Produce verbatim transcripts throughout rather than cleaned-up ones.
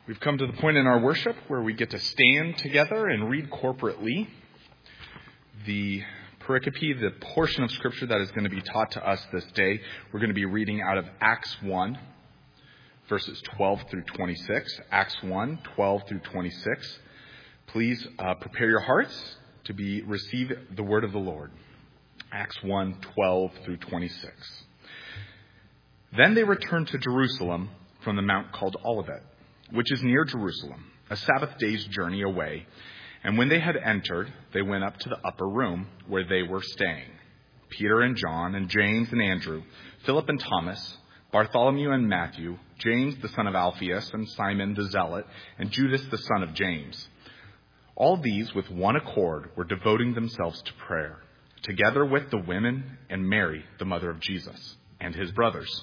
We've come to the point in our worship where we get to stand together and read corporately the pericope, the portion of Scripture that is going to be taught to us this day. We're going to be reading out of Acts one, verses twelve through twenty-six. Acts one, twelve through twenty-six. Please uh, prepare your hearts to be receive the word of the Lord. Acts one, twelve through twenty-six. Then they returned to Jerusalem from the mount called Olivet, which is near Jerusalem, a Sabbath day's journey away. And when they had entered, they went up to the upper room where they were staying. Peter and John and James and Andrew, Philip and Thomas, Bartholomew and Matthew, James the son of Alphaeus and Simon the Zealot, and Judas the son of James. All these with one accord were devoting themselves to prayer, together with the women and Mary, the mother of Jesus, and his brothers.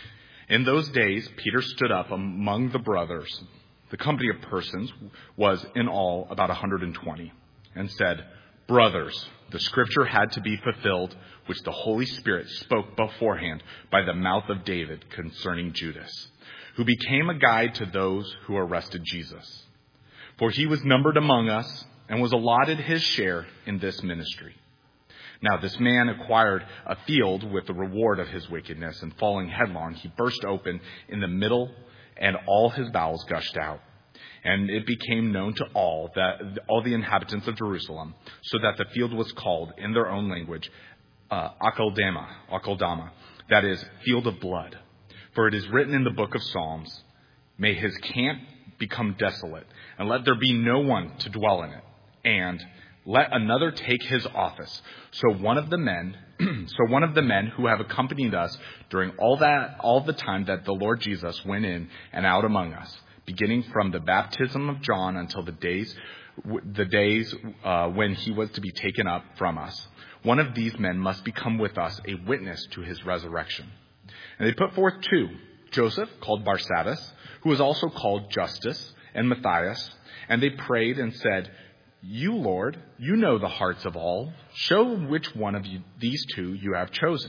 In those days, Peter stood up among the brothers. The company of persons was in all about one hundred twenty, and said, "Brothers, the scripture had to be fulfilled, which the Holy Spirit spoke beforehand by the mouth of David concerning Judas, who became a guide to those who arrested Jesus. For he was numbered among us and was allotted his share in this ministry. Now this man acquired a field with the reward of his wickedness, and falling headlong, he burst open in the middle, and all his bowels gushed out. And it became known to all, that all the inhabitants of Jerusalem, so that the field was called, in their own language, uh, Akeldama, Akeldama, that is, field of blood. For it is written in the book of Psalms, may his camp become desolate, and let there be no one to dwell in it. And let another take his office. So one of the men, so one of the men who have accompanied us during all that, all the time that the Lord Jesus went in and out among us, beginning from the baptism of John until the days, the days uh, when he was to be taken up from us, one of these men must become with us a witness to his resurrection." And they put forth two: Joseph, called Barsabbas, who was also called Justus, and Matthias. And they prayed and said, "You, Lord, you know the hearts of all. Show which one of you, these two you have chosen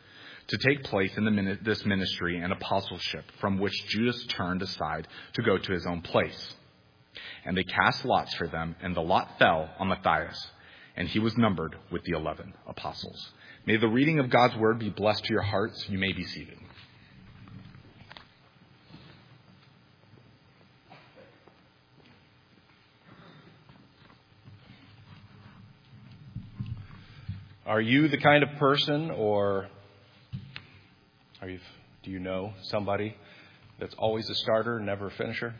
to take place in the, this ministry and apostleship, from which Judas turned aside to go to his own place." And they cast lots for them, and the lot fell on Matthias, and he was numbered with the eleven apostles. May the reading of God's word be blessed to your hearts. You may be seated. Are you the kind of person, or are you, do you know somebody that's always a starter, never a finisher?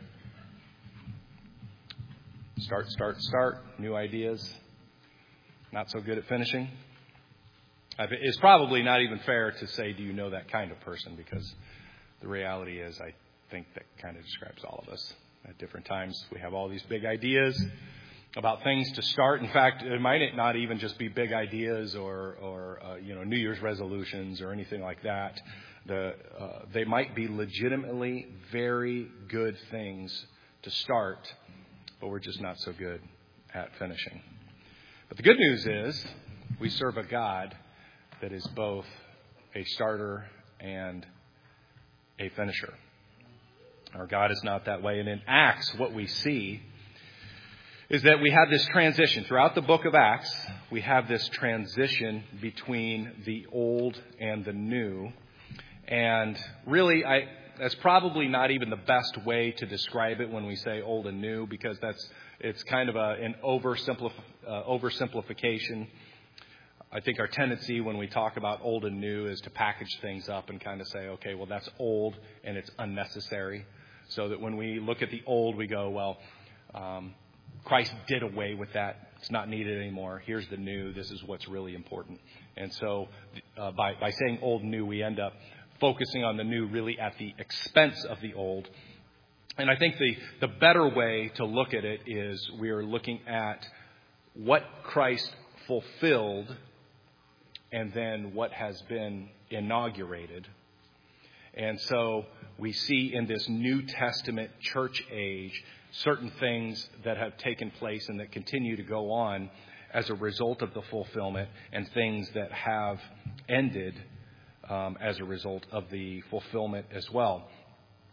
Start, start, start, new ideas, not so good at finishing? It's probably not even fair to say, do you know that kind of person? Because the reality is, I think that kind of describes all of us. At different times, we have all these big ideas about things to start. In fact, it might not even just be big ideas or, or uh, you know, New Year's resolutions or anything like that. The, uh, they might be legitimately very good things to start, but we're just not so good at finishing. But the good news is we serve a God that is both a starter and a finisher. Our God is not that way. And in Acts, what we see is that we have this transition. Throughout the book of Acts, we have this transition between the old and the new. And really, I, that's probably not even the best way to describe it when we say old and new, because that's it's kind of a, an oversimplif- uh, oversimplification. I think our tendency when we talk about old and new is to package things up and kind of say, okay, well, that's old and it's unnecessary. So that when we look at the old, we go, well, um, Christ did away with that. It's not needed anymore. Here's the new. This is what's really important. And so uh, by, by saying old and new, we end up focusing on the new really at the expense of the old. And I think the, the better way to look at it is we are looking at what Christ fulfilled and then what has been inaugurated. And so we see in this New Testament church age certain things that have taken place and that continue to go on as a result of the fulfillment, and things that have ended um, as a result of the fulfillment as well.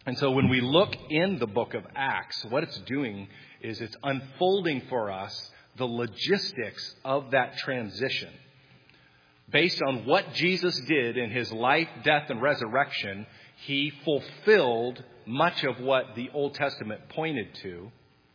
And so when we look in the book of Acts, what it's doing is it's unfolding for us the logistics of that transition. Based on what Jesus did in his life, death, and resurrection, he fulfilled much of what the Old Testament pointed to,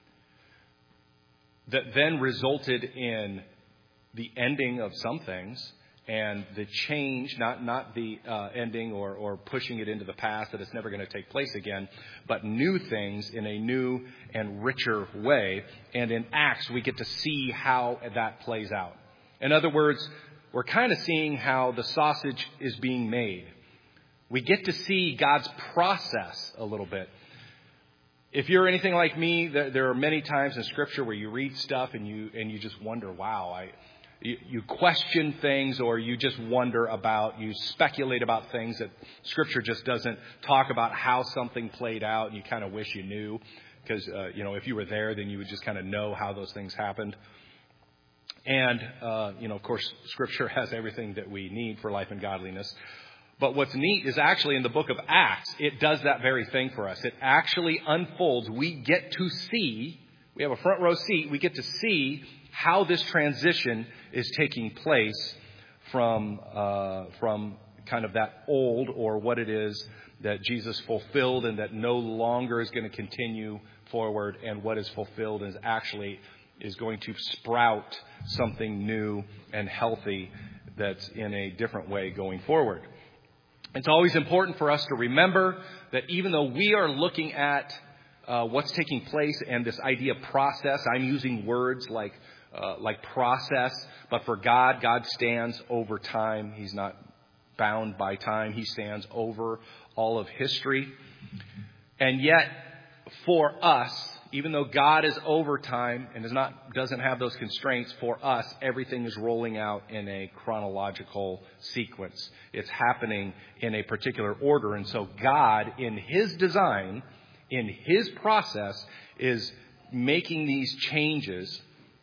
that then resulted in the ending of some things and the change, not not the uh, ending or, or pushing it into the past that it's never going to take place again, but new things in a new and richer way. And in Acts, we get to see how that plays out. In other words, we're kind of seeing how the sausage is being made. We get to see God's process a little bit. If you're anything like me, there are many times in Scripture where you read stuff and you and you just wonder, wow, I... You question things, or you just wonder about, you speculate about things that Scripture just doesn't talk about how something played out, and you kind of wish you knew. Because, uh, you know, if you were there, then you would just kind of know how those things happened. And, uh, you know, of course, Scripture has everything that we need for life and godliness. But what's neat is actually in the book of Acts, it does that very thing for us. It actually unfolds. We get to see, we have a front row seat, we get to see how this transition is taking place from uh, from kind of that old, or what it is that Jesus fulfilled and that no longer is going to continue forward, and what is fulfilled is actually is going to sprout something new and healthy that's in a different way going forward. It's always important for us to remember that even though we are looking at uh, what's taking place and this idea of process, I'm using words like Uh, like process, but for God, God stands over time. He's not bound by time. He stands over all of history. And yet, for us, even though God is over time and is not doesn't have those constraints, for us, everything is rolling out in a chronological sequence. It's happening in a particular order. And so God, in His design, in His process, is making these changes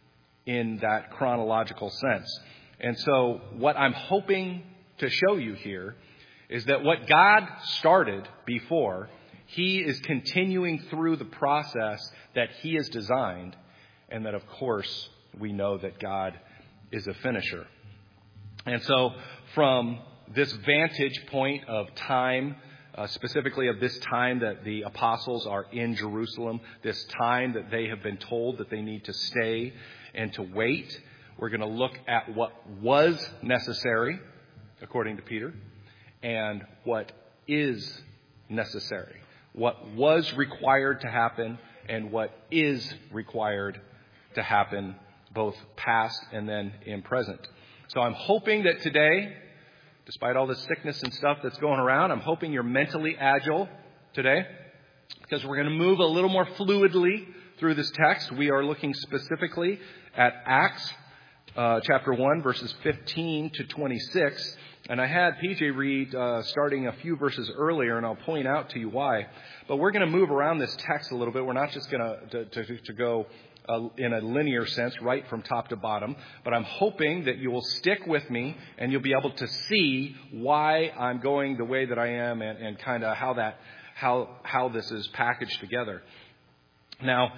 in that chronological sense. And so what I'm hoping to show you here is that what God started before, He is continuing through the process that He has designed, and that, of course, we know that God is a finisher. And so from this vantage point of time, uh, specifically of this time that the apostles are in Jerusalem, this time that they have been told that they need to stay and to wait, we're going to look at what was necessary, according to Peter, and what is necessary. What was required to happen and what is required to happen, both past and then in present. So I'm hoping that today, despite all the sickness and stuff that's going around, I'm hoping you're mentally agile today, because we're going to move a little more fluidly through this text. We are looking specifically at Acts uh, chapter one, verses fifteen to twenty-six. And I had P J read uh, starting a few verses earlier, and I'll point out to you why. But we're going to move around this text a little bit. We're not just going to, to, to go uh, in a linear sense, right from top to bottom. But I'm hoping that you will stick with me and you'll be able to see why I'm going the way that I am, and, and kind of how that how how this is packaged together. Now,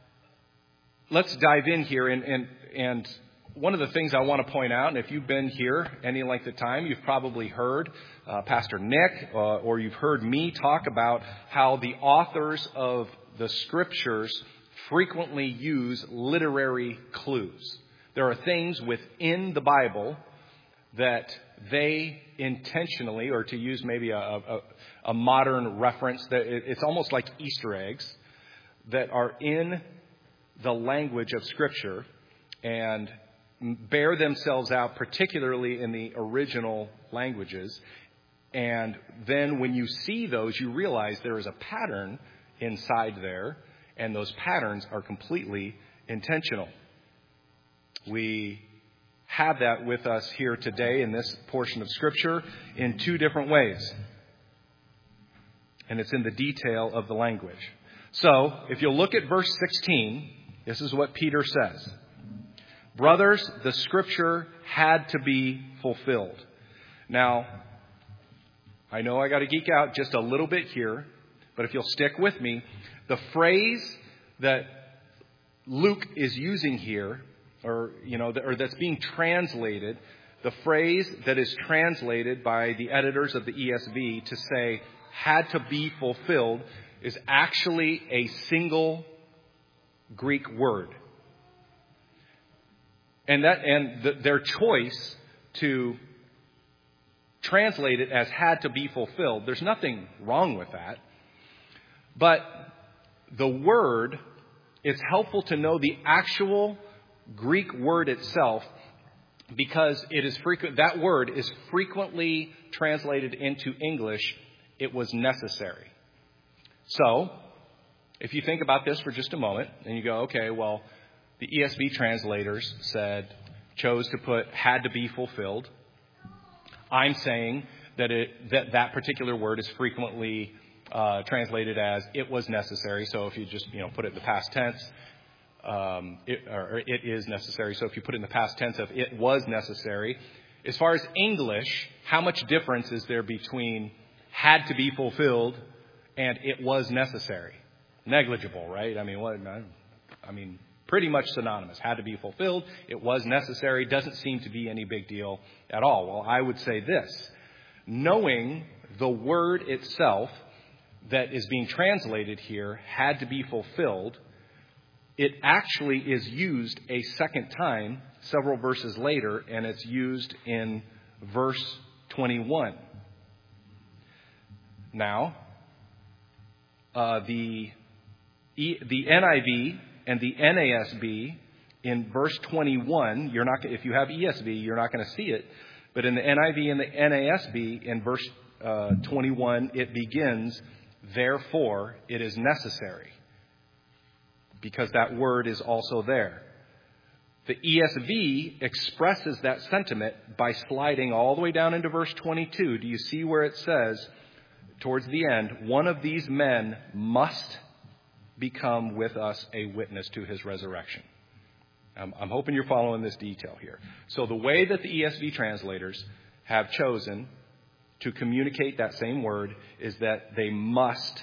let's dive in here, and, and and one of the things I want to point out, and if you've been here any length of time, you've probably heard uh, Pastor Nick uh, or you've heard me talk about how the authors of the Scriptures frequently use literary clues. There are things within the Bible that they intentionally, or to use maybe a, a, a modern reference, that it's almost like Easter eggs that are in the language of Scripture and bear themselves out, particularly in the original languages. And then when you see those, you realize there is a pattern inside there, and those patterns are completely intentional. We have that with us here today in this portion of Scripture in two different ways. And it's in the detail of the language. So, if you'll look at verse sixteen, this is what Peter says. Brothers, the Scripture had to be fulfilled. Now, I know I got to geek out just a little bit here, but if you'll stick with me, the phrase that Luke is using here, or, you know, or that's being translated, the phrase that is translated by the editors of the E S V to say had to be fulfilled is actually a single Greek word. And that, and the, their choice to translate it as had to be fulfilled, there's nothing wrong with that. But the word, it's helpful to know the actual Greek word itself, because it is frequent, that word is frequently translated into English, it was necessary. So, if you think about this for just a moment, and you go, okay, well, the E S V translators said, chose to put had to be fulfilled. I'm saying that it, that, that particular word is frequently uh, translated as it was necessary. So if you just, you know, put it in the past tense, um, it, or it is necessary. So if you put it in the past tense of it was necessary. As far as English, how much difference is there between had to be fulfilled and it was necessary? Negligible, right? I mean, what? I mean, pretty much synonymous. Had to be fulfilled. It was necessary. Doesn't seem to be any big deal at all. Well, I would say this. Knowing the word itself that is being translated here, had to be fulfilled, it actually is used a second time, several verses later, and it's used in verse twenty-one. Now, uh, the the N I V and the N A S B in verse twenty-one, you're not, if you have E S V, you're not going to see it. But in the N I V and the N A S B in verse uh, twenty-one, it begins, therefore it is necessary, because that word is also there. The E S V expresses that sentiment by sliding all the way down into verse twenty-two. Do you see where it says, towards the end, one of these men must become with us a witness to his resurrection? Um, I'm hoping you're following this detail here. So the way that the E S V translators have chosen to communicate that same word is that they must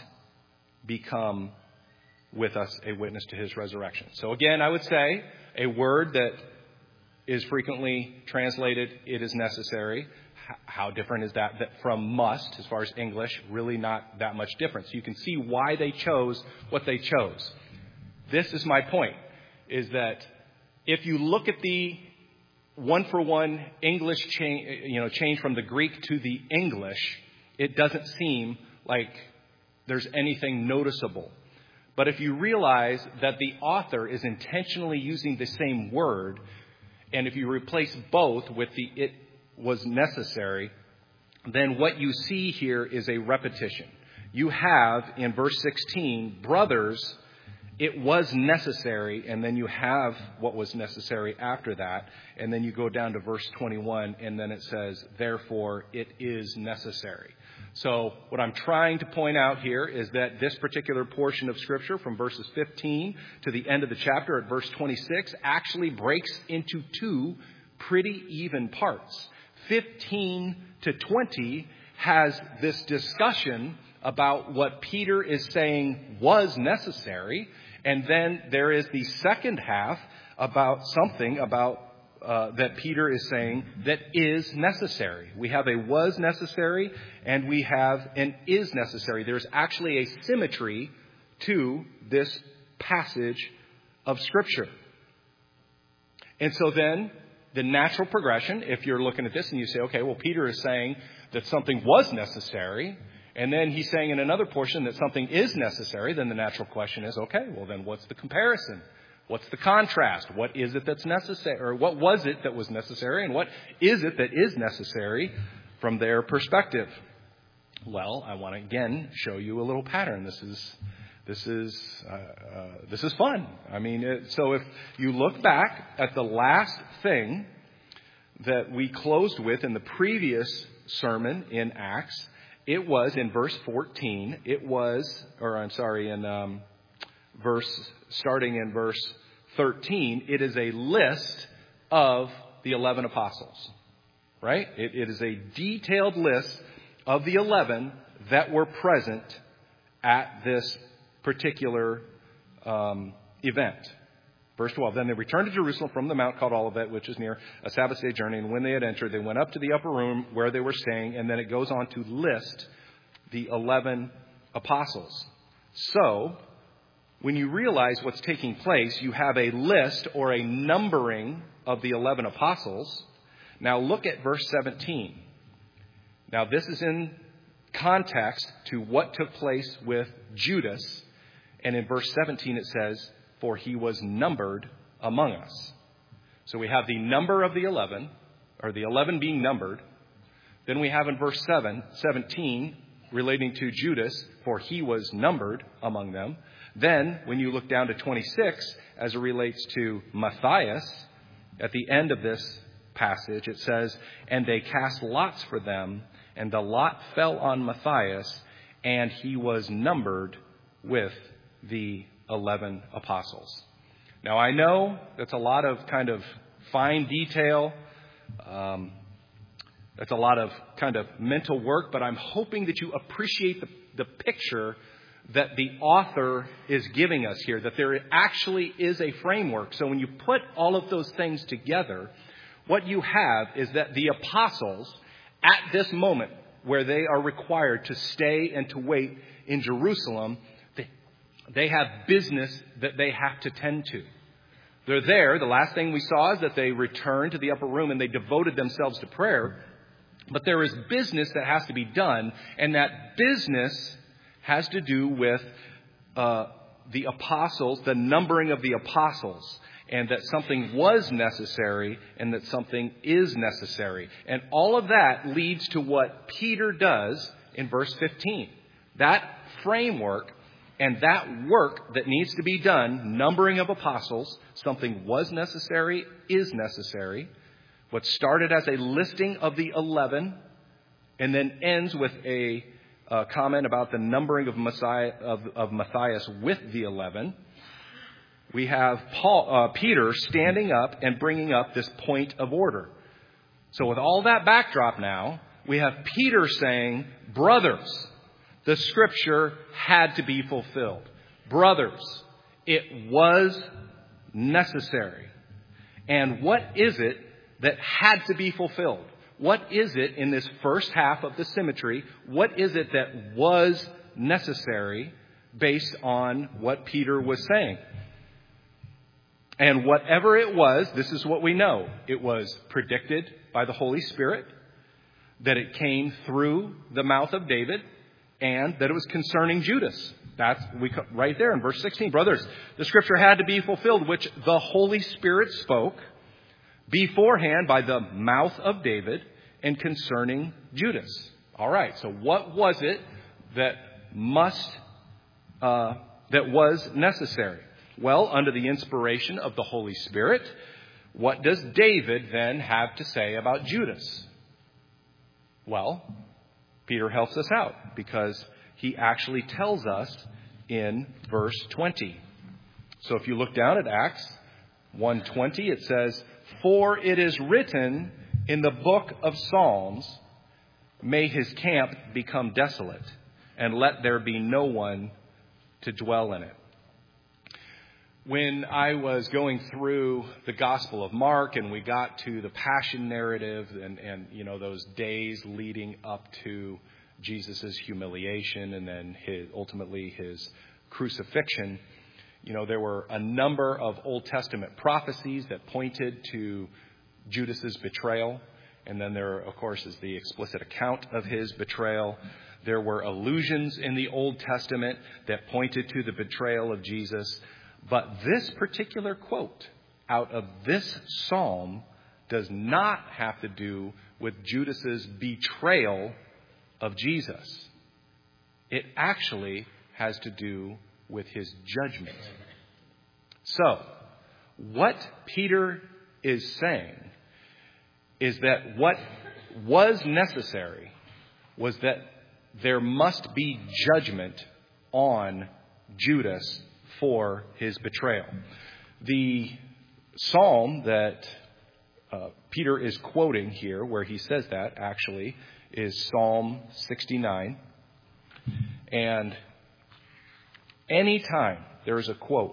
become with us a witness to his resurrection. So again, I would say a word that is frequently translated, it is necessary. How different is that from must as far as English? Really not that much difference. You can see why they chose what they chose. This is my point, is that if you look at the one-for-one English change, you know, change from the Greek to the English, it doesn't seem like there's anything noticeable. But if you realize that the author is intentionally using the same word, and if you replace both with the it was necessary, then what you see here is a repetition. You have in verse sixteen, brothers, it was necessary, and then you have what was necessary after that, and then you go down to verse twenty-one, and then it says, therefore it is necessary. So what I'm trying to point out here is that this particular portion of Scripture from verses fifteen to the end of the chapter at verse twenty-six actually breaks into two pretty even parts. fifteen to twenty has this discussion about what Peter is saying was necessary. And then there is the second half about something about uh, that Peter is saying that is necessary. We have a was necessary and we have an is necessary. There's actually a symmetry to this passage of Scripture. And so then the natural progression, if you're looking at this and you say, okay, well, Peter is saying that something was necessary, and then he's saying in another portion that something is necessary, then the natural question is, okay, well, then what's the comparison? What's the contrast? What is it that's necessary? Or what was it that was necessary? And what is it that is necessary from their perspective? Well, I want to again show you a little pattern. This is this is uh, uh, this is fun. I mean, it, so if you look back at the last thing that we closed with in the previous sermon in Acts, it was in verse fourteen. It was, or I'm sorry, in um, verse starting in verse thirteen. It is a list of the eleven apostles, right? It, it is a detailed list of the eleven that were present at this particular um, event. Verse twelve, then they returned to Jerusalem from the mount called Olivet, which is near a Sabbath day journey. And when they had entered, they went up to the upper room where they were staying. And then it goes on to list the eleven apostles. So, when you realize what's taking place, you have a list or a numbering of the eleven apostles. Now look at verse seventeen. Now this is in context to what took place with Judas. And in verse seventeen it says, for he was numbered among us. So we have the number of the eleven, or the eleven being numbered. Then we have in verse seven, seventeen, relating to Judas, for he was numbered among them. Then, when you look down to twenty-six, as it relates to Matthias, at the end of this passage, it says, and they cast lots for them, and the lot fell on Matthias, and he was numbered with the eleven apostles. Now, I know that's a lot of kind of fine detail. Um, that's a lot of kind of mental work, but I'm hoping that you appreciate the, the picture that the author is giving us here, that there actually is a framework. So when you put all of those things together, what you have is that the apostles, at this moment where they are required to stay and to wait in Jerusalem, they, they have business that they have to tend to. They're there. The last thing we saw is that they returned to the upper room and they devoted themselves to prayer. But there is business that has to be done, and that business has to do with uh, the apostles, the numbering of the apostles, and that something was necessary and that something is necessary. And all of that leads to what Peter does in verse fifteen. That framework and that work that needs to be done, numbering of apostles, something was necessary, is necessary. What started as a listing of the eleven and then ends with a uh, comment about the numbering of, Messiah, of, of Matthias with the eleven. We have Paul, uh, Peter standing up and bringing up this point of order. So with all that backdrop now, we have Peter saying, brothers, the scripture had to be fulfilled. Brothers, it was necessary. And what is it that had to be fulfilled? What is it in this first half of the symmetry? What is it that was necessary based on what Peter was saying? And whatever it was, this is what we know. It was predicted by the Holy Spirit, that it came through the mouth of David, and that it was concerning Judas. That's we right there in verse sixteen. Brothers, the scripture had to be fulfilled, which the Holy Spirit spoke beforehand by the mouth of David and concerning Judas. All right. So what was it that must, uh, that was necessary? Well, under the inspiration of the Holy Spirit, what does David then have to say about Judas? Well, Peter helps us out because he actually tells us in verse twenty. So if you look down at Acts one twenty, it says, for it is written in the book of Psalms, may his camp become desolate, and let there be no one to dwell in it. When I was going through the Gospel of Mark and we got to the Passion narrative and, and you know, those days leading up to Jesus' humiliation and then his, ultimately his crucifixion, you know, there were a number of Old Testament prophecies that pointed to Judas's betrayal. And then there, of course, is the explicit account of his betrayal. There were allusions in the Old Testament that pointed to the betrayal of Jesus. But this particular quote out of this psalm does not have to do with Judas's betrayal of Jesus. It actually has to do with his judgment. So, what Peter is saying is that what was necessary was that there must be judgment on Judas for his betrayal. The psalm that uh, Peter is quoting here, where he says that actually, is Psalm sixty-nine. And Anytime there is a quote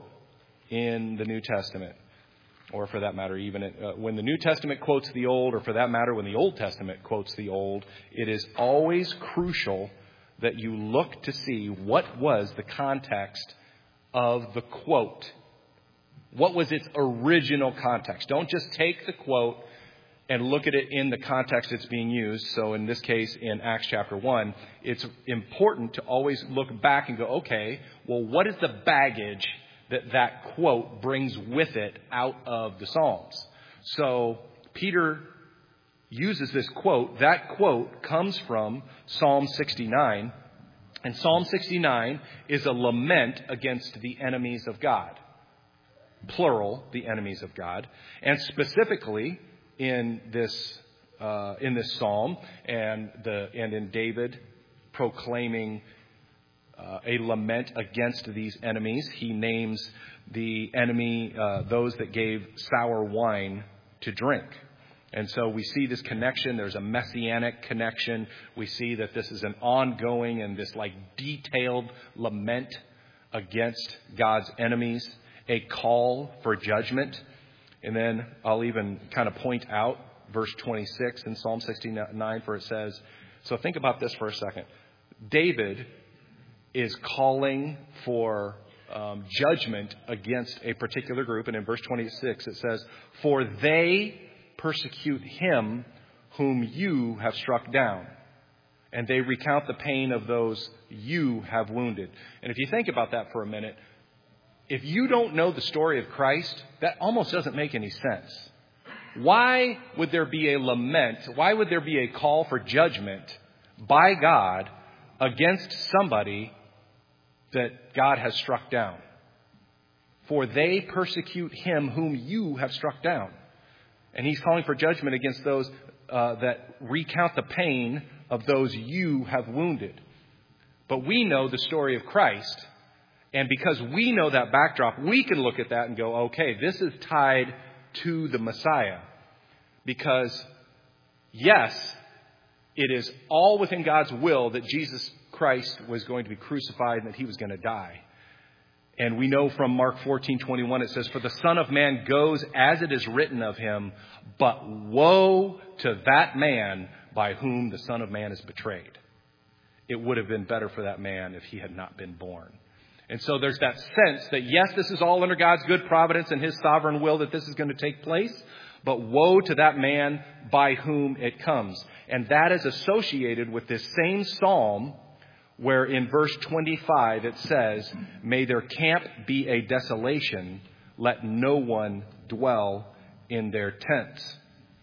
in the New Testament, or for that matter, even uh, when the New Testament quotes the Old, or for that matter, when the Old Testament quotes the Old, it is always crucial that you look to see what was the context of the quote. What was its original context? Don't just take the quote and look at it in the context it's being used. So in this case, in Acts chapter one, it's important to always look back and go, okay, well, what is the baggage that that quote brings with it out of the Psalms? So Peter uses this quote. That quote comes from Psalm sixty-nine. And Psalm sixty-nine is a lament against the enemies of God. Plural, the enemies of God. And specifically in this uh, in this psalm, and the and in David proclaiming uh, a lament against these enemies, he names the enemy uh, those that gave sour wine to drink. And so we see this connection. There's a messianic connection. We see that this is an ongoing and this like detailed lament against God's enemies, a call for judgment. And then I'll even kind of point out verse twenty-six in Psalm sixty-nine, where it says, so think about this for a second. David is calling for um, judgment against a particular group. And in verse twenty-six, it says, for they persecute him whom you have struck down, and they recount the pain of those you have wounded. And if you think about that for a minute, if you don't know the story of Christ, that almost doesn't make any sense. Why would there be a lament? Why would there be a call for judgment by God against somebody that God has struck down? For they persecute him whom you have struck down. And he's calling for judgment against those uh, that recount the pain of those you have wounded. But we know the story of Christ. And because we know that backdrop, we can look at that and go, okay, this is tied to the Messiah. Because, yes, it is all within God's will that Jesus Christ was going to be crucified and that he was going to die. And we know from Mark fourteen twenty-one, it says, for the Son of Man goes as it is written of him, but woe to that man by whom the Son of Man is betrayed. It would have been better for that man if he had not been born. And so there's that sense that, yes, this is all under God's good providence and his sovereign will that this is going to take place. But woe to that man by whom it comes. And that is associated with this same psalm where in verse twenty-five it says, may their camp be a desolation, let no one dwell in their tents.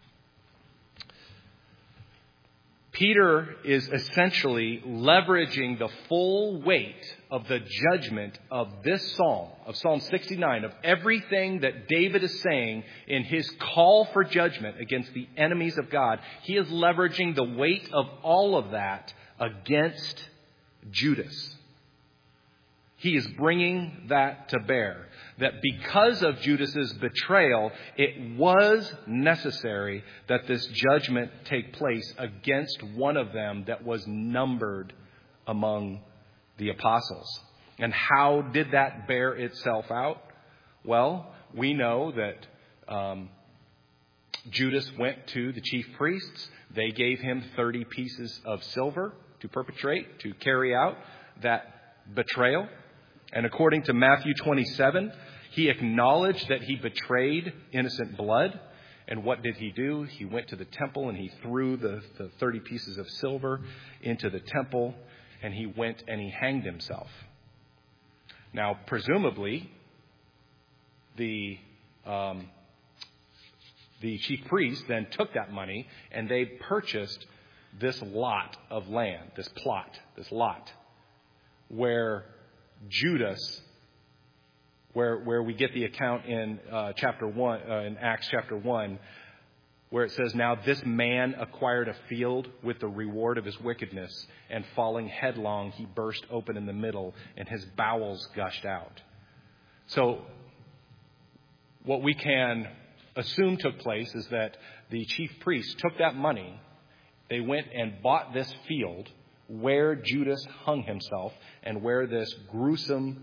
Peter is essentially leveraging the full weight of the judgment of this psalm, of Psalm sixty-nine, of everything that David is saying in his call for judgment against the enemies of God. He is leveraging the weight of all of that against Judas. He is bringing that to bear. That because of Judas's betrayal, it was necessary that this judgment take place against one of them that was numbered among the apostles. And how did that bear itself out? Well, we know that um, Judas went to the chief priests. They gave him thirty pieces of silver to perpetrate, to carry out that betrayal. And according to Matthew twenty-seven, he acknowledged that he betrayed innocent blood. And what did he do? He went to the temple and he threw the, the thirty pieces of silver into the temple, and he went and he hanged himself. Now, presumably, the um, the chief priests then took that money and they purchased this lot of land, this plot, this lot, where Judas, where where we get the account in uh, chapter one, uh, in Acts chapter one, where it says, now this man acquired a field with the reward of his wickedness, and falling headlong, he burst open in the middle, and his bowels gushed out. So what we can assume took place is that the chief priests took that money, they went and bought this field where Judas hung himself and where this gruesome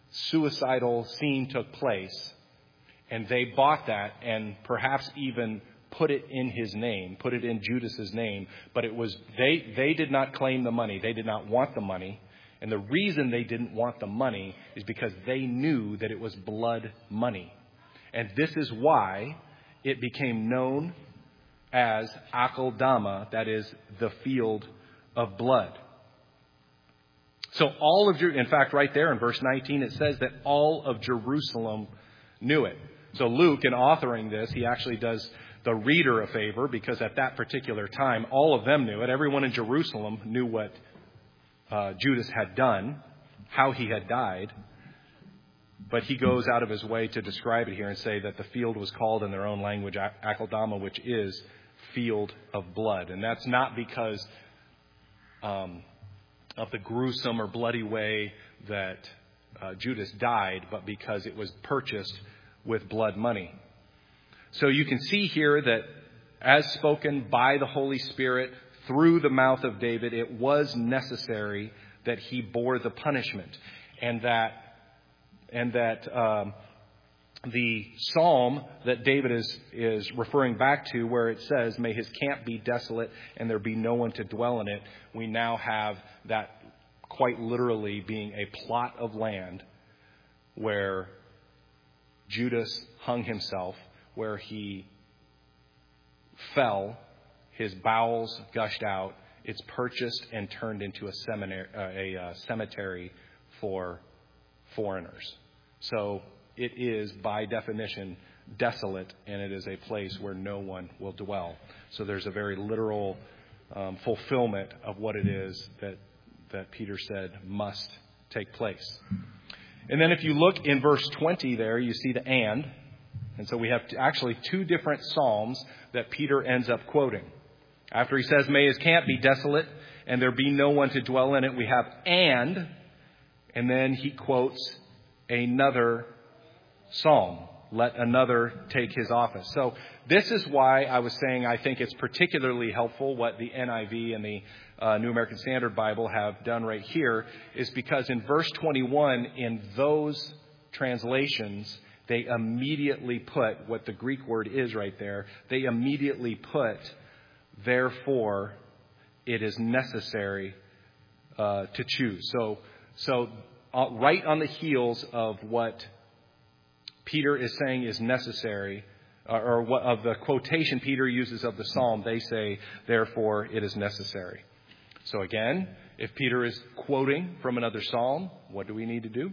suicidal scene took place, and they bought that and perhaps even put it in his name, put it in Judas's name, but it was they they did not claim the money. They did not want the money. And the reason they didn't want the money is because they knew that it was blood money. And this is why it became known as Akeldama, that is the field of blood. So all of, in fact, right there in verse nineteen, it says that all of Jerusalem knew it. So Luke, in authoring this, he actually does the reader a favor, because at that particular time, all of them knew it. Everyone in Jerusalem knew what uh, Judas had done, how he had died. But he goes out of his way to describe it here and say that the field was called in their own language Akeldama, which is field of blood. And that's not because um, of the gruesome or bloody way that uh, Judas died, but because it was purchased with blood money. So you can see here that as spoken by the Holy Spirit through the mouth of David, it was necessary that he bore the punishment, and that and that um, the psalm that David is is referring back to, where it says, "May his camp be desolate and there be no one to dwell in it," we now have that quite literally being a plot of land where Judas hung himself, where he fell, his bowels gushed out. It's purchased and turned into a seminary, uh, a uh, cemetery for foreigners. So it is, by definition, desolate, and it is a place where no one will dwell. So there's a very literal um, fulfillment of what it is that that Peter said must take place. And then if you look in verse twenty there, you see the and. And so we have actually two different psalms that Peter ends up quoting. After he says, "May his camp be desolate and there be no one to dwell in it," we have and, and then he quotes another psalm. "Let another take his office." So this is why I was saying I think it's particularly helpful what the N I V and the uh, New American Standard Bible have done right here, is because in verse twenty-one, in those translations, they immediately put what the Greek word is right there. They immediately put, "Therefore, it is necessary uh, to choose." So, so uh, right on the heels of what Peter is saying is necessary, uh, or what of the quotation Peter uses of the psalm, they say, "Therefore, it is necessary." So again, if Peter is quoting from another psalm, what do we need to do?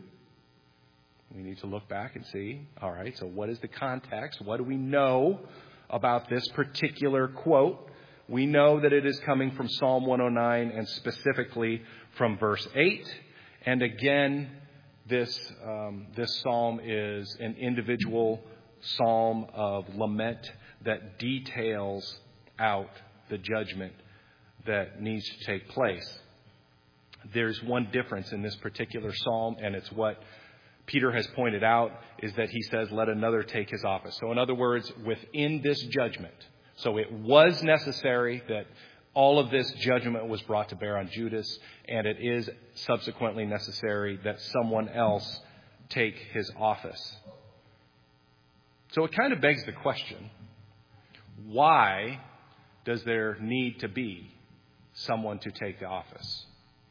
We need to look back and see, all right, so what is the context? What do we know about this particular quote? We know that it is coming from Psalm one oh nine, and specifically from verse eight. And again, this um, this psalm is an individual psalm of lament that details out the judgment that needs to take place. There's one difference in this particular psalm, and it's what Peter has pointed out, is that he says, "Let another take his office." So in other words, within this judgment, so it was necessary that all of this judgment was brought to bear on Judas, and it is subsequently necessary that someone else take his office. So it kind of begs the question, why does there need to be someone to take the office?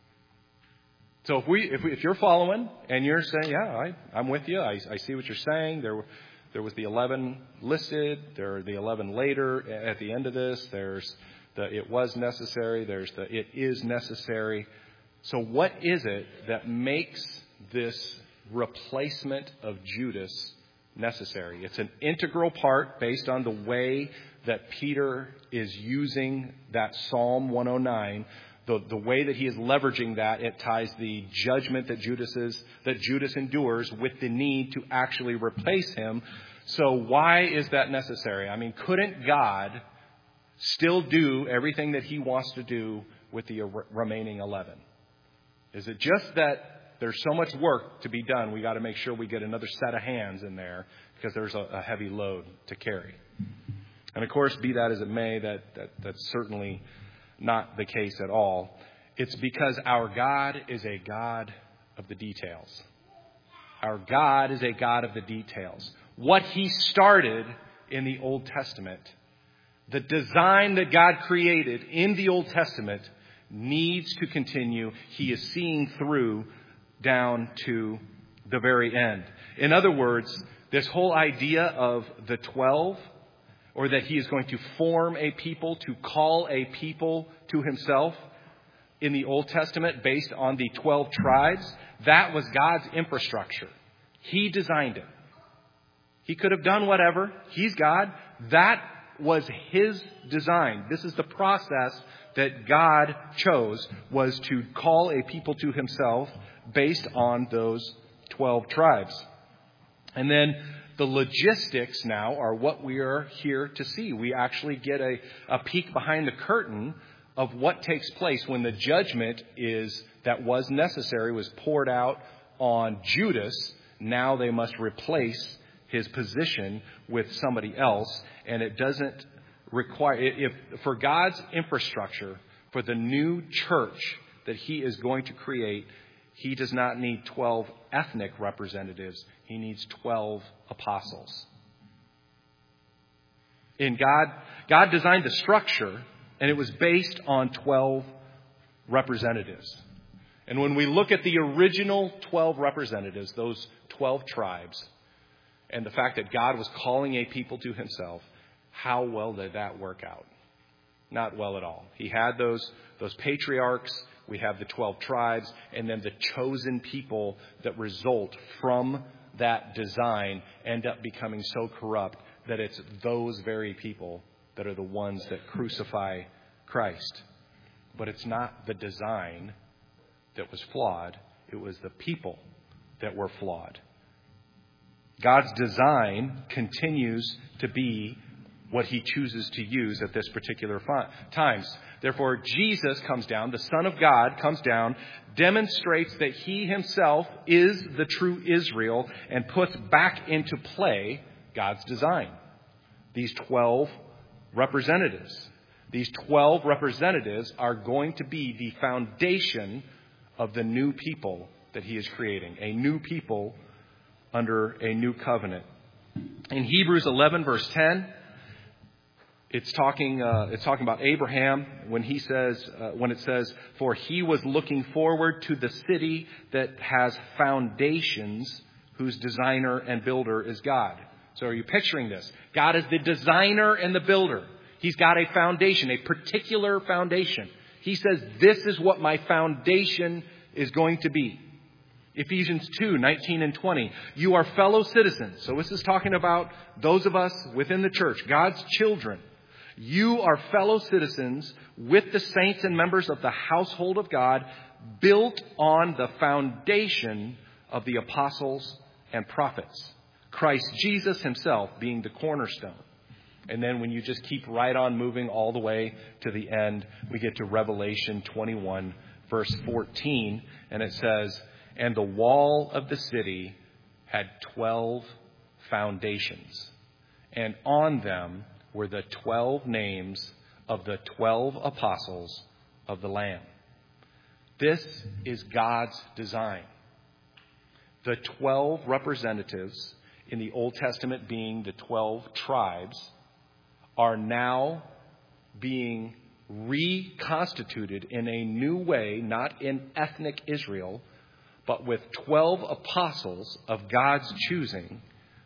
So if we, if we, if you're following and you're saying, "Yeah, I, I'm with you. I, I see what you're saying." There, there was the eleven listed. There are the eleven later at the end of this. There's the "it was necessary." There's the "it is necessary." So what is it that makes this replacement of Judas necessary? It's an integral part based on the way that Peter is using that Psalm one oh nine. The, the way that he is leveraging that, it ties the judgment that Judas is, that Judas endures with the need to actually replace him. So why is that necessary? I mean, couldn't God still do everything that he wants to do with the remaining eleven? Is it just that there's so much work to be done, we got to make sure we get another set of hands in there because there's a, a heavy load to carry? And of course, be that as it may, that, that that's certainly not the case at all. It's because our God is a God of the details. Our God is a God of the details. What He started in the Old Testament, the design that God created in the Old Testament, needs to continue. He is seeing through down to the very end. In other words, this whole idea of the twelve, or that He is going to form a people, to call a people to Himself in the Old Testament based on the twelve tribes, that was God's infrastructure. He designed it. He could have done whatever. He's God. That was His design. This is the process that God chose, was to call a people to Himself based on those twelve tribes. And then the logistics now are what we are here to see. We actually get a, a peek behind the curtain of what takes place when the judgment is that was necessary was poured out on Judas. Now they must replace his position with somebody else. And it doesn't require, if for God's infrastructure, for the new church that He is going to create, He does not need twelve ethnic representatives. He needs twelve apostles. In God, God designed the structure, and it was based on twelve representatives. And when we look at the original twelve representatives, those twelve tribes, and the fact that God was calling a people to Himself, how well did that work out? Not well at all. He had those, those patriarchs. We have the twelve tribes, and then the chosen people that result from that design end up becoming so corrupt that it's those very people that are the ones that crucify Christ. But it's not the design that was flawed. It was the people that were flawed. God's design continues to be what He chooses to use at this particular times. Therefore, Jesus comes down, the Son of God comes down, demonstrates that He Himself is the true Israel, and puts back into play God's design. These twelve representatives. These twelve representatives are going to be the foundation of the new people that He is creating. A new people under a new covenant. In Hebrews eleven, verse ten, It's talking. Uh, it's talking about Abraham when he says, uh, when it says, "For he was looking forward to the city that has foundations, whose designer and builder is God." So, are you picturing this? God is the designer and the builder. He's got a foundation, a particular foundation. He says, "This is what my foundation is going to be." Ephesians two, nineteen and twenty. You are fellow citizens. So, this is talking about those of us within the church, God's children. You are fellow citizens with the saints and members of the household of God, built on the foundation of the apostles and prophets, Christ Jesus Himself being the cornerstone. And then when you just keep right on moving all the way to the end, we get to Revelation twenty-one, verse fourteen, and it says, "And the wall of the city had twelve foundations, and on them were the twelve names of the twelve apostles of the Lamb." This is God's design. The twelve representatives in the Old Testament, being the twelve tribes, are now being reconstituted in a new way, not in ethnic Israel, but with twelve apostles of God's choosing,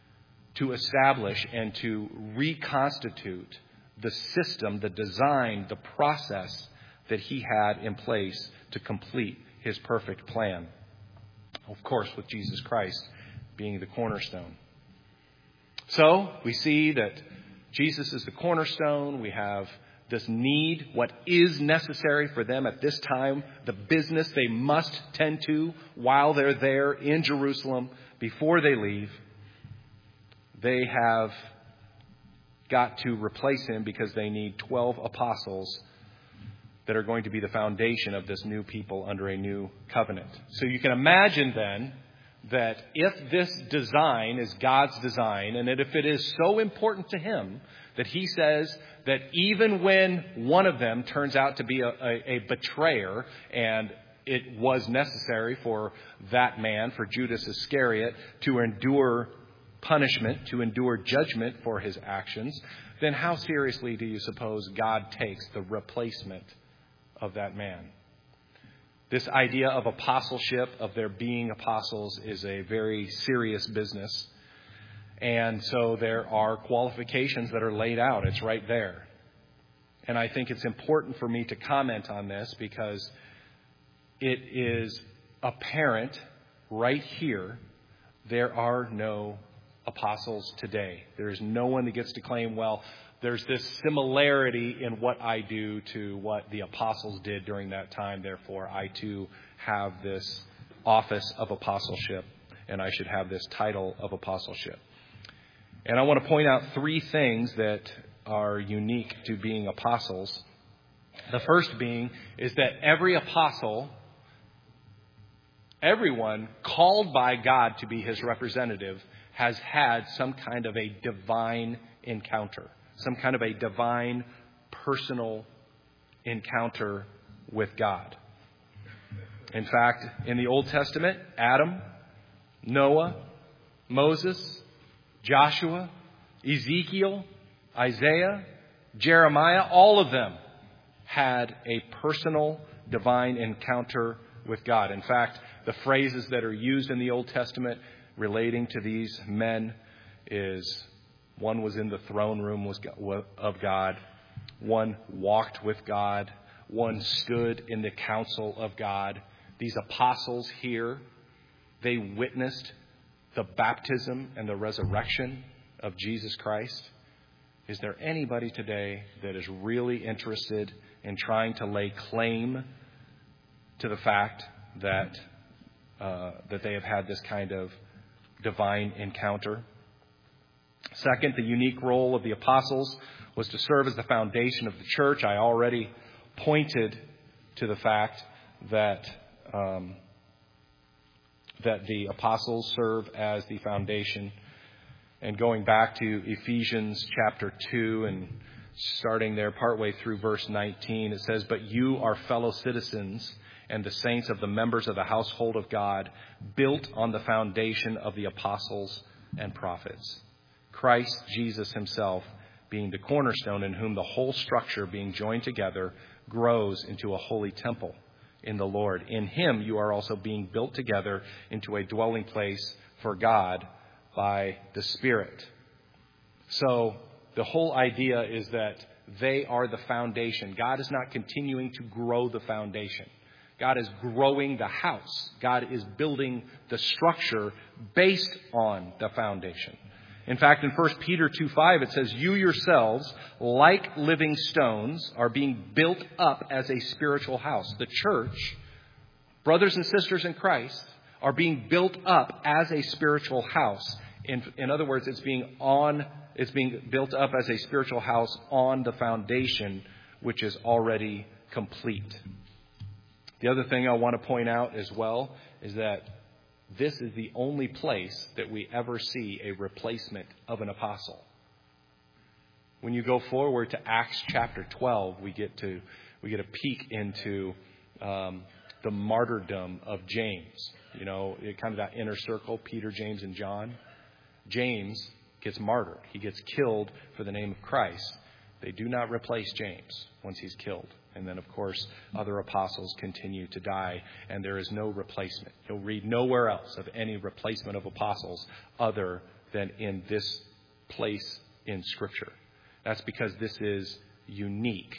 to establish and to reconstitute the system, the design, the process that He had in place to complete His perfect plan. Of course, with Jesus Christ being the cornerstone. So, we see that Jesus is the cornerstone. We have this need, what is necessary for them at this time, the business they must tend to while they're there in Jerusalem before they leave. They have got to replace Him because they need twelve apostles that are going to be the foundation of this new people under a new covenant. So you can imagine then that if this design is God's design, and that if it is so important to Him that He says that even when one of them turns out to be a, a, a betrayer and it was necessary for that man, for Judas Iscariot, to endure punishment, to endure judgment for his actions, then how seriously do you suppose God takes the replacement of that man? This idea of apostleship, of there being apostles, is a very serious business. And so there are qualifications that are laid out. It's right there. And I think it's important for me to comment on this because it is apparent right here there are no apostles today. There is no one that gets to claim, well, there's this similarity in what I do to what the apostles did during that time. Therefore, I too have this office of apostleship, and I should have this title of apostleship. And I want to point out three things that are unique to being apostles. The first being is that every apostle, everyone called by God to be his representative, has had some kind of a divine encounter, some kind of a divine personal encounter with God. In fact, in the Old Testament, Adam, Noah, Moses, Joshua, Ezekiel, Isaiah, Jeremiah, all of them had a personal divine encounter with God. In fact, the phrases that are used in the Old Testament relating to these men is one was in the throne room of God, one walked with God, one stood in the counsel of God. These apostles here, they witnessed the baptism and the resurrection of Jesus Christ. Is there anybody today that is really interested in trying to lay claim to the fact that uh, that they have had this kind of divine encounter? Second, the unique role of the apostles was to serve as the foundation of the church. I already pointed to the fact that um, that the apostles serve as the foundation. And going back to Ephesians chapter two and starting there partway through verse nineteen, it says, "But you are fellow citizens and the saints of the members of the household of God, built on the foundation of the apostles and prophets, Christ Jesus himself being the cornerstone, in whom the whole structure being joined together grows into a holy temple in the Lord. In him you are also being built together into a dwelling place for God by the Spirit." So the whole idea is that they are the foundation. God is not continuing to grow the foundation. God is growing the house. God is building the structure based on the foundation. In fact, in First Peter two five, it says, "You yourselves, like living stones, are being built up as a spiritual house." The church, brothers and sisters in Christ, are being built up as a spiritual house. In, in other words, it's being on, it's being built up as a spiritual house on the foundation, which is already complete. The other thing I want to point out as well is that this is the only place that we ever see a replacement of an apostle. When you go forward to Acts chapter twelve, we get to we get a peek into um, the martyrdom of James. You know, it kind of that inner circle, Peter, James, and John. James gets martyred. He gets killed for the name of Christ. They do not replace James once he's killed. And then, of course, other apostles continue to die, and there is no replacement. You'll read nowhere else of any replacement of apostles other than in this place in Scripture. That's because this is unique.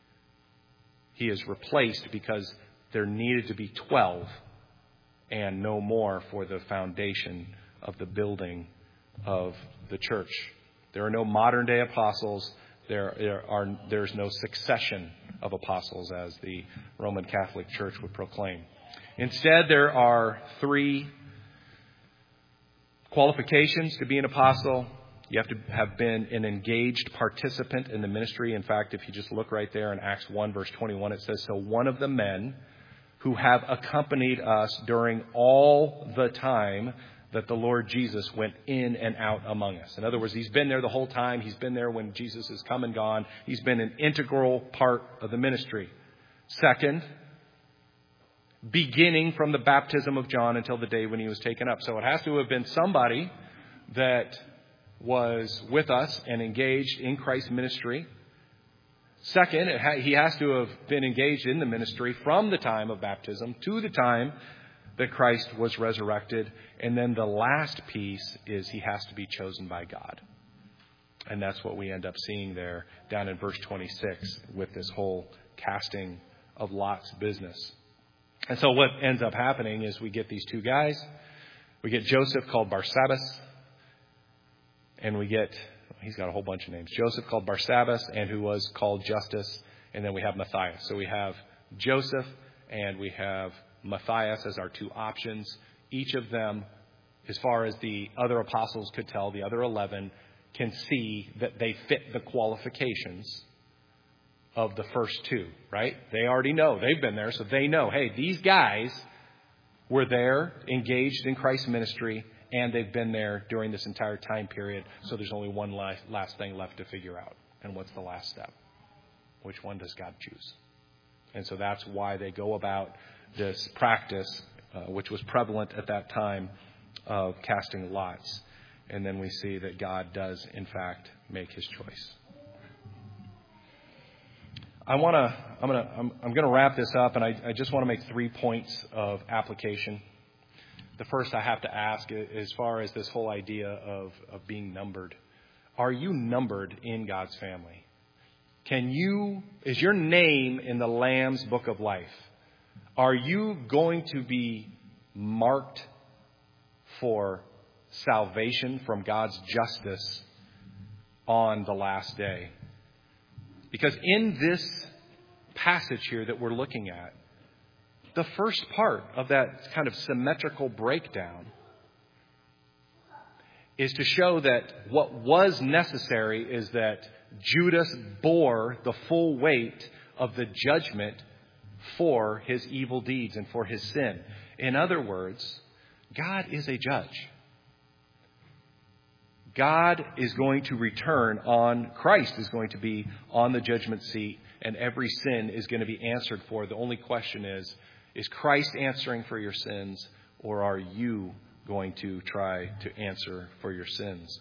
He is replaced because there needed to be twelve and no more for the foundation of the building of the church. There are no modern day apostles. There, there are there's no succession of apostles, as the Roman Catholic Church would proclaim. Instead, there are three qualifications to be an apostle. You have to have been an engaged participant in the ministry. In fact, if you just look right there in Acts one, verse twenty-one, it says, "So one of the men who have accompanied us during all the time that the Lord Jesus went in and out among us." In other words, he's been there the whole time. He's been there when Jesus has come and gone. He's been an integral part of the ministry. Second, beginning from the baptism of John until the day when he was taken up. So it has to have been somebody that was with us and engaged in Christ's ministry. Second, it ha- he has to have been engaged in the ministry from the time of baptism to the time that Christ was resurrected. And then the last piece is he has to be chosen by God. And that's what we end up seeing there down in verse twenty-six with this whole casting of lots business. And so what ends up happening is we get these two guys. We get Joseph, called Barsabbas. And we get, he's got a whole bunch of names. Joseph, called Barsabbas, and who was called Justus. And then we have Matthias. So we have Joseph and we have Matthias as our two options. Each of them, as far as the other apostles could tell, the other eleven, can see that they fit the qualifications of the first two, right? They already know. They've been there, so they know, hey, these guys were there, engaged in Christ's ministry, and they've been there during this entire time period. So there's only one last, last thing left to figure out. And what's the last step? Which one does God choose? And so that's why they go about this practice, uh, which was prevalent at that time, of casting lots. And then we see that God does, in fact, make his choice. I want to, I'm going to, I'm, I'm going to wrap this up, and I, I just want to make three points of application. The first I have to ask, as far as this whole idea of, of being numbered, are you numbered in God's family? Can you, is your name in the Lamb's Book of Life? Are you going to be marked for salvation from God's justice on the last day? Because in this passage here that we're looking at, the first part of that kind of symmetrical breakdown is to show that what was necessary is that Judas bore the full weight of the judgment for his evil deeds and for his sin. In other words, God is a judge. God is going to return on, Christ is going to be on the judgment seat, and every sin is going to be answered for. The only question is, is Christ answering for your sins, or are you going to try to answer for your sins?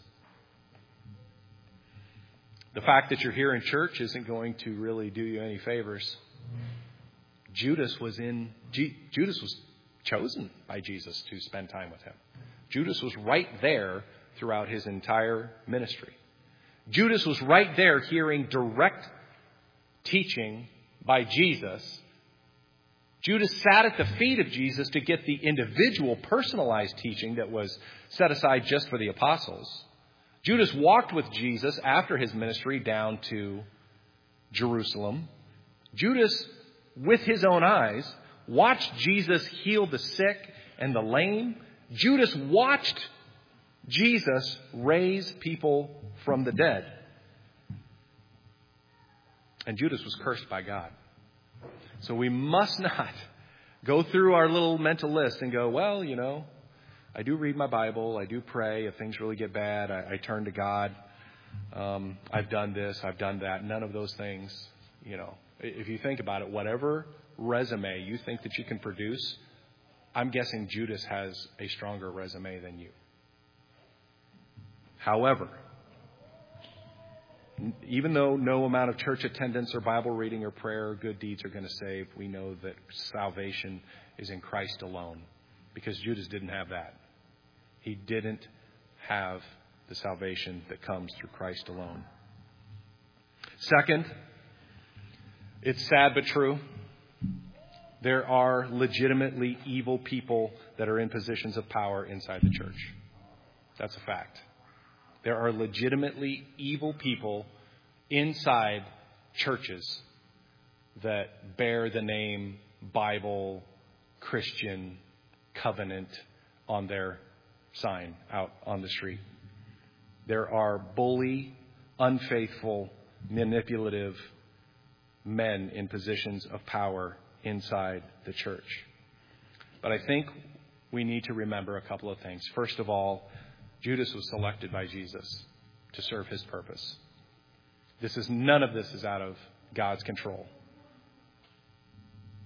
The fact that you're here in church isn't going to really do you any favors. Judas was in, G, Judas was chosen by Jesus to spend time with him. Judas was right there throughout his entire ministry. Judas was right there hearing direct teaching by Jesus. Judas sat at the feet of Jesus to get the individual personalized teaching that was set aside just for the apostles. Judas walked with Jesus after his ministry down to Jerusalem. Judas, with his own eyes, watched Jesus heal the sick and the lame. Judas watched Jesus raise people from the dead. And Judas was cursed by God. So we must not go through our little mental list and go, well, you know, I do read my Bible. I do pray. If things really get bad, I, I turn to God. Um, I've done this. I've done that. None of those things, you know, if you think about it, whatever resume you think that you can produce, I'm guessing Judas has a stronger resume than you. However, even though no amount of church attendance or Bible reading or prayer or good deeds are going to save, we know that salvation is in Christ alone, because Judas didn't have that. He didn't have the salvation that comes through Christ alone. Second, it's sad but true. There are legitimately evil people that are in positions of power inside the church. That's a fact. There are legitimately evil people inside churches that bear the name Bible, Christian, Covenant on their sign out on the street. There are bully, unfaithful, manipulative men in positions of power inside the church. But I think we need to remember a couple of things. First of all, Judas was selected by Jesus to serve his purpose. This is none of this is out of God's control.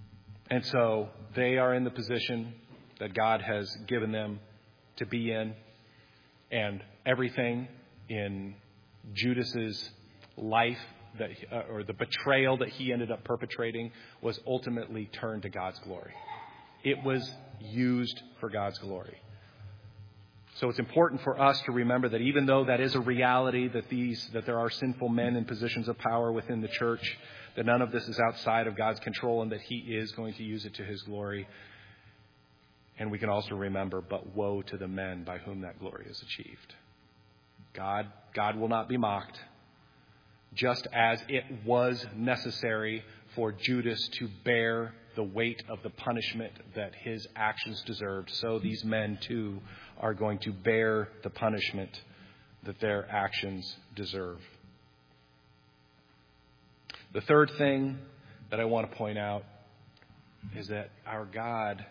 And so they are in the position that God has given them to be in. And everything in Judas's life, that uh, or the betrayal that he ended up perpetrating, was ultimately turned to God's glory. It was used for God's glory. So it's important for us to remember that even though that is a reality, that these that there are sinful men in positions of power within the church, that none of this is outside of God's control and that he is going to use it to his glory. And we can also remember, but woe to the men by whom that glory is achieved. God, God will not be mocked. Just as it was necessary for Judas to bear the weight of the punishment that his actions deserved, so these men too are going to bear the punishment that their actions deserve. The third thing that I want to point out is that our God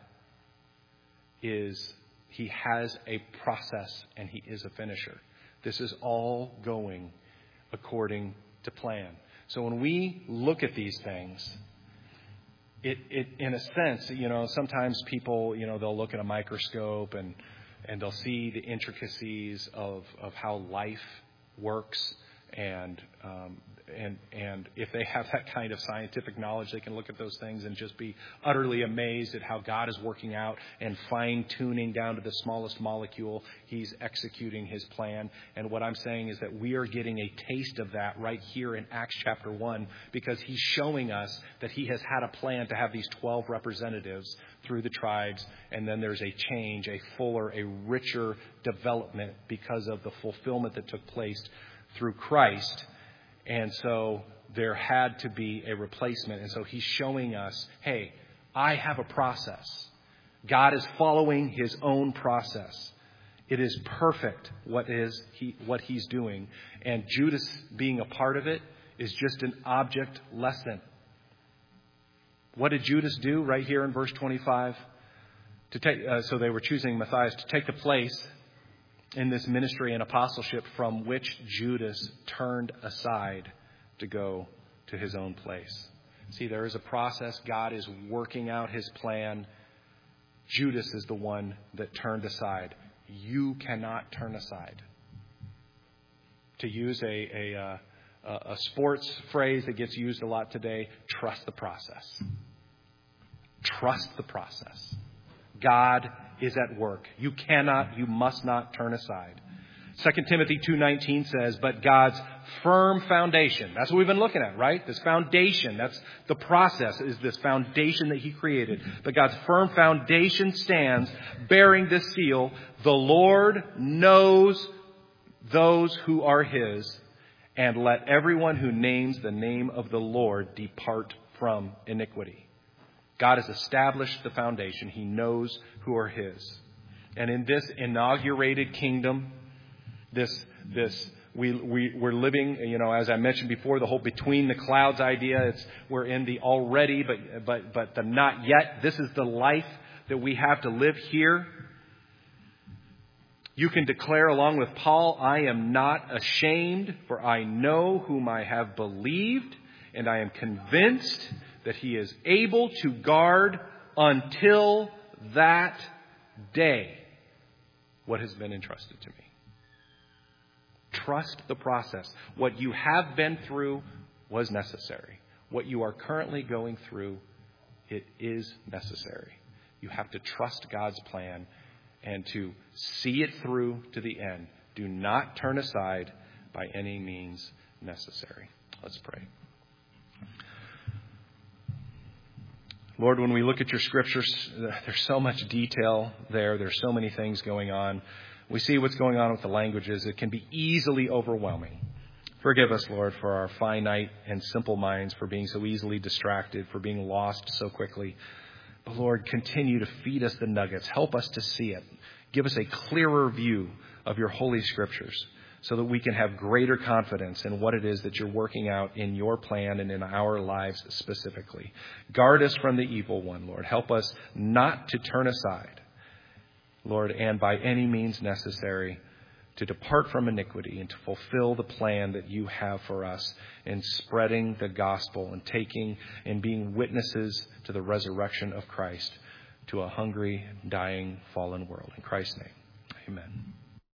is, he has a process and he is a finisher. This is all going according to plan. So when we look at these things, it, it in a sense, you know, sometimes people, you know, they'll look at a microscope and and they'll see the intricacies of, of how life works. And um, and and if they have that kind of scientific knowledge, they can look at those things and just be utterly amazed at how God is working out and fine-tuning down to the smallest molecule. He's executing his plan. And what I'm saying is that we are getting a taste of that right here in Acts chapter one, because he's showing us that he has had a plan to have these twelve representatives through the tribes. And then there's a change, a fuller, a richer development because of the fulfillment that took place through Christ. And so there had to be a replacement. And so he's showing us, hey, I have a process. God is following his own process. It is perfect what is he what he's doing. And Judas being a part of it is just an object lesson. What did Judas do right here in verse twenty-five? To take uh, so they were choosing Matthias to take the place in this ministry and apostleship from which Judas turned aside to go to his own place. See, there is a process. God is working out his plan. Judas is the one that turned aside. You cannot turn aside. To use a, a, a, a sports phrase that gets used a lot today, trust the process. Trust the process. God is at work. You cannot, you must not turn aside. Second Timothy two nineteen says, but God's firm foundation. That's what we've been looking at, right? This foundation. That's the process, is this foundation that he created. But God's firm foundation stands, bearing this seal. The Lord knows those who are his, and let everyone who names the name of the Lord depart from iniquity. God has established the foundation. He knows who are his. And in this inaugurated kingdom, this, this, we, we, we're living, you know, as I mentioned before, the whole between the clouds idea. It's, we're in the already, but, but, but the not yet. This is the life that we have to live here. You can declare along with Paul, I am not ashamed, for I know whom I have believed, and I am convinced that he is able to guard until that day what has been entrusted to me. Trust the process. What you have been through was necessary. What you are currently going through, it is necessary. You have to trust God's plan and to see it through to the end. Do not turn aside by any means necessary. Let's pray. Lord, when we look at your scriptures, there's so much detail there. There's so many things going on. We see what's going on with the languages. It can be easily overwhelming. Forgive us, Lord, for our finite and simple minds, for being so easily distracted, for being lost so quickly. But Lord, continue to feed us the nuggets. Help us to see it. Give us a clearer view of your holy scriptures, so that we can have greater confidence in what it is that you're working out in your plan and in our lives specifically. Guard us from the evil one, Lord. Help us not to turn aside, Lord, and by any means necessary to depart from iniquity and to fulfill the plan that you have for us in spreading the gospel and taking and being witnesses to the resurrection of Christ to a hungry, dying, fallen world. In Christ's name, amen.